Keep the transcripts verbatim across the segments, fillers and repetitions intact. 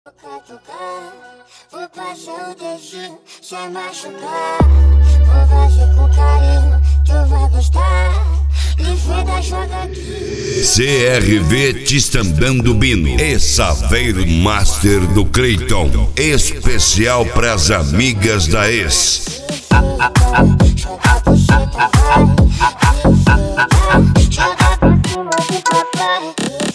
Vou passar o dedinho sem machucar. Vou fazer com carinho, tu vai gostar. Livre joga aqui. C R V Tistandando Bino e Saveiro Master do Cleiton. Especial pras amigas da ex. Joga pro cheta, vai. Joga pra cima do papai.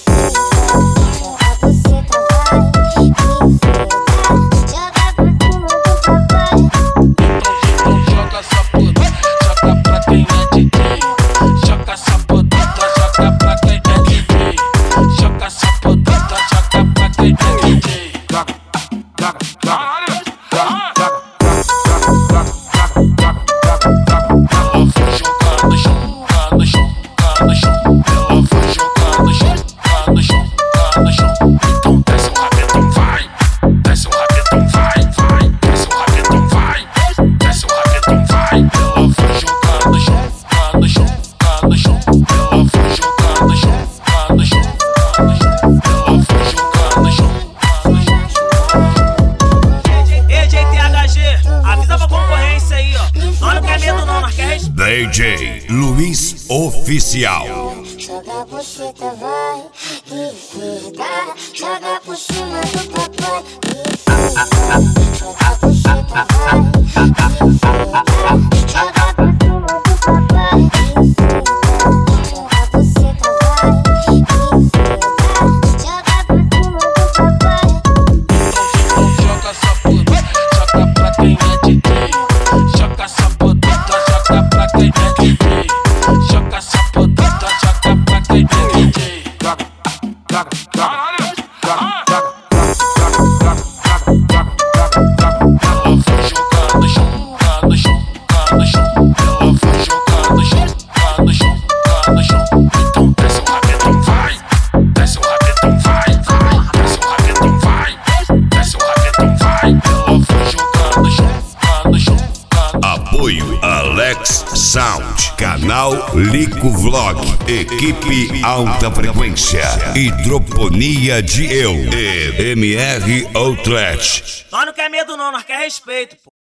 D J Luiz Oficial. Joga por cheta, vai. Livre, joga por cima do papai. Joga por cheta, vai. Joga pra cima do papai. Joga por cheta, vai. Joga pra cima do papai. Joga essa puta, joga pra quem é D J. Joga essa puta, joga pra quem é D J. Joga essa puta, joga pra quem é D J. Joga, joga, joga. Ela foi jogar no chão, no chão, no chão. Ela foi jogar no chão, no chão, no chão. Então desce o rabetão, vai. Desce o rabetão, vai, vai. Desce o rabetão, vai. Desce o rabetão, vai. Ela foi jogar no chão, no chão. Apoio Alex Sound, canal Lico Vlog, equipe Alta Frequência, Hidroponia de Eu e M R Outlet. Nós não quer medo não, nós quer respeito, pô.